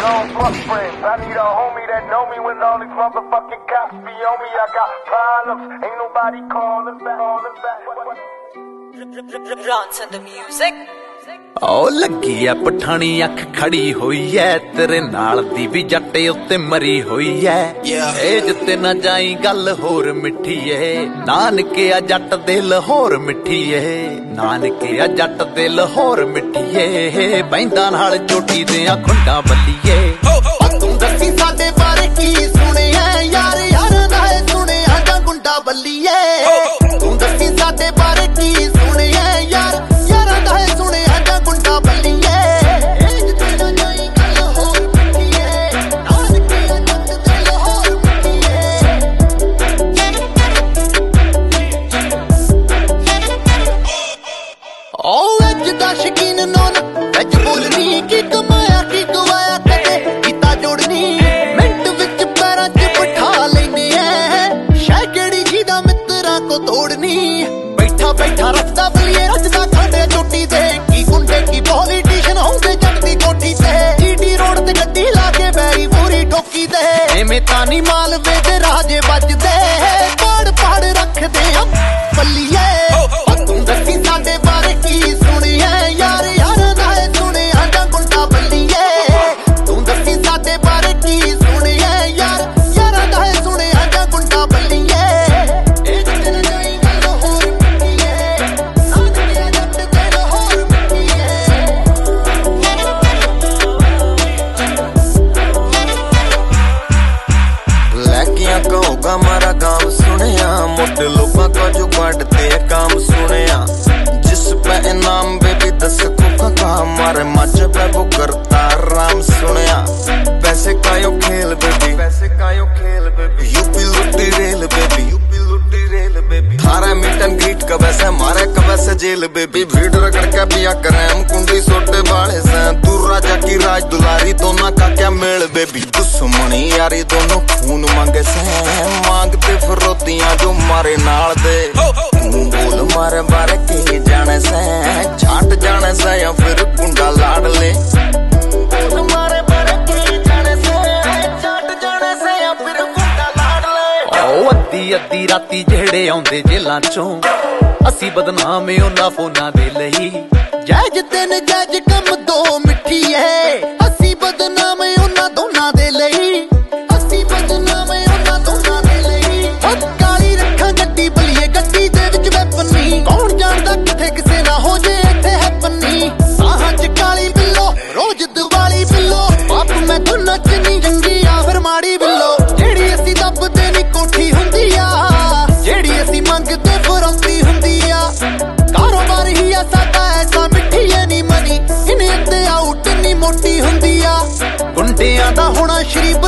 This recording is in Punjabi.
long fuck friends. I need a homie that know me when all these motherfucking cops be on me. I got problems, ain't nobody calling back. Bronson the music. ਓ ਲੱਗੀ ਐ ਪਠਾਣੀ ਅੱਖ ਖੜੀ ਹੋਈ ਐ ਤੇਰੇ ਨਾਲ ਦੀ ਵੀ ਜੱਟੇ ਉੱਤੇ ਮਰੀ ਹੋਈ ਐ ਏ ਜਿੱਤੇ ਨਾ ਜਾਈ ਗੱਲ ਹੋਰ ਮਿੱਠੀ ਏ ਨਾਨਕੇ ਆ ਜੱਟ ਦੇ ਲਾਹੌਰ ਮਿੱਠੀ ਏ ਨਾਨਕੇ ਆ ਜੱਟ ਦੇ ਲਾਹੌਰ ਮਿੱਠੀ ਏ ਬੈਂਦਾਂ ਨਾਲ ਚੋਟੀ ਦੇ ਆ ਖੁੰਡਾ ਬੱਲੀਏ ਤੂੰ ਦੱਸੀ ਸਾਡੇ ਬਾਰੇ ਕੀ ਸੁਣਿਆ ਯਾਰ ਯਾਰਾਂ ਦਾ ਸੁਣਿਆ ਜਾਂ ਗੁੰਡਾ ਬੱਲੀਏ ਤੂੰ ਦੱਸੀ ਸਾਡੇ ਬਾਰੇ ਕੀ ਸੁਣਿਆ ਯਾਰ ਯਾਰਾਂ ਦਾ ਸੁਣਿਆ ਜਾਂ ਗੁੰਡਾ ਬੱਲੀਏ ਜਿੱਥੇ ਨਾ ਜਾਈ ਗੱਲ ਹੋਰ ਮਿੱਠੀਏ ਨਾਨਕੇ ਆ ਜੱਟ ਦੇ ਲਾਹੌਰ ਮਿੱਠੀਏ ਓ ਅੱਜ ਦਾ ਸ਼ਕੀਨ ਨੋਨ ਅੱਜ ਬੋਲਣੀ ਕੀ ਕਮਾਇਆ ਕੀ ਗਵਾਇਆ ਕਦੇ ਕੀਤਾ ਜੋੜਨੀ ਮਿੰਟ ਵਿੱਚ ਪੈਰਾਂ 'ਚ ਬਿਠਾ ਲੈਨੇ ਐ ਸ਼ਾਇ ਕਿਹੜੀ ਜੀ ਦਾ ਮਿੱਤਰਾਂ ਕੋ ਤੋੜਨੀ ਬੈਠਾ ਬੈਠਾ ਰੱਖਦਾ ਬਲੀਏ ਰੱਜਦਾ ਖਾਂਦੇ ਚੋਟੀ ਤੇ ਕੀ ਗੁੰਡੇ ਕੀ ਪੋਲੀਟੀਸ਼ਨ ਹੁੰਦੇ ਜੱਟ ਦੀ ਕੋਠੀ ਤੇ ਜੀਟੀ ਰੋਡ ਤੇ ਗੱਡੀ ਲਾ ਕੇ ਬੈਰੀ ਪੂਰੀ ਠੋਕੀ ਤੇ ਐਵੇਂ ਤਾਂ ਨਹੀਂ ਮਾਲਵੇ ਦੇ ਰਾਜੇ ਵੱਜਦੇ ਪਾੜ ਪਾੜ ਰੱਖਦੇ ਆ ਬੱਲੀਏ ਤੂੰ ਦੱਸੀ ਸਾਡੇ ਬਾਰੇ ਕੀ ਸੁਣਿਆ ਯਾਰ ਯਾਰਾਂ ਦਾ ਸੁਣਿਆ ਜਾਂ ਗੁੰਡਾ ਬੱਲੀਏ ਤੂੰ ਦੱਸੀ ਸਾਡੇ ਬਾਰੇ ਕੀ ਸੁਣਿਆ ਯਾਰ ਯਾਰਾਂ ਦਾ ਸੁਣਿਆ ਜਾਂ ਗੁੰਡਾ ਬੱਲੀਏ ਇਹ ਜਿੱਥੇ ਨਾ ਜਾਈ ਗੱਲ ਹੋਰ ਮਿੱਠੀਏ ਨਾਨਕੇ ਜੱਟ ਦੇ ਲਾਹੌਰ ਮਿੱਠੀਏ ਲੈਕਿਆਂ ਕਹੂਗਾ ਮਾਰਾ ਗਾਮ ਸੁਣਿਆ ਮੋਟੇ ਲੋਕਾਂ ਕੋ ਜੋ ਕੱਢਦੇ काम सुनिया जिस पे इनाम बेबी 10 कोका का मारे मच पे वो करता राम सुनिया पैसे का यो खेल बेबी यूपी लुटी रेल बेबी थारा मीट एंड ग्रीट का वैसे मारे का वैसे जेल बेबी भीड़ रगड़ के पिया करे हम कुंडी सोटे वाले से तू राजा की राज दुलारी दोनों का क्या मेल बेबी दुश्मनी यारी दोनों खून मांगे से मांगते फिरोतियां जो मारे नाल दे बोल मारे बारे की जाने से छाट जाने से या फिर गुंडा लाड़ ले बोल मारे बारे की जाने से छाट जाने से या फिर गुंडा लाड़ ले ਓ ਅੱਧੀ ਰਾਤੀ ਜਿਹੜੇ ਆਉਂਦੇ ਜੇਲਾਂ ਚੋਂ ਅਸੀਂ ਬਦਨਾਮ ਉਹਨਾਂ ਫੋਨਾਂ ਦੇ ਲਈ ਜੈਜ ਤਿੰਨ ਜੈਜ ਕੰਮ ਦੋ ਮਿੱਠੀ ਏ ਅਸੀਂ ਬਦਨਾਮ ਉਹਨਾਂ ਦੋਨਾਂ ਦੇ ਲਈ ਅਸੀਂ ਬਦਨਾਮ ਉਹਨਾਂ ਦੋਨਾਂ ਦੇ ਲਈ ਕਾਲੀ ਰੱਖਾਂ ਗੱਡੀ ਬਲੀਏ ਗੱਡੀ ਦੇ ਵਿੱਚ ਵੈਪਨੀ ਕੌਣ ਜਾਣਦਾ ਕਿੱਥੇ ਕਿਸੇ ਨਾ ਹੋ ਜੇ ਇੱਥੇ ਹੈਪਨੀ ਸਾਹਾਂ 'ਚ ਕਾਲੀ ਬਿੱਲੋ ਰੋਜ਼ ਦੀਵਾਲੀ ਬਿੱਲੋ ਬਾਪ ਮੈਂ ਦੋਨਾਂ 'ਚ ਨਹੀਂ ਚੰਗੀ ਆ ਫਿਰ ਮਾੜੀ ਬਿੱਲੋ ਜਿਹੜੀ ਅਸੀਂ ਦੱਬਦੇ ਨਹੀਂ ਕੋਠੀ ਹੁੰਦੀ ਆ ਜਿਹੜੀ ਅਸੀਂ ਮੰਗਦੇ ਫਰੌਤੀ ਹੁੰਦੀ ਆ ਕਾਰੋਬਾਰ ਹੀ ਆ ਸਾਡਾ ਐਸਾ ਮਿੱਠੀ ਨੀ ਮਨੀ ਇਹਨੇ ਤੇ ਆਊਟ ਨੀ ਮੋਟੀ ਹੁੰਦੀ ਆ ਗੁੰਡਿਆਂ ਦਾ ਹੋਣਾ ਸ਼ਰੀਫ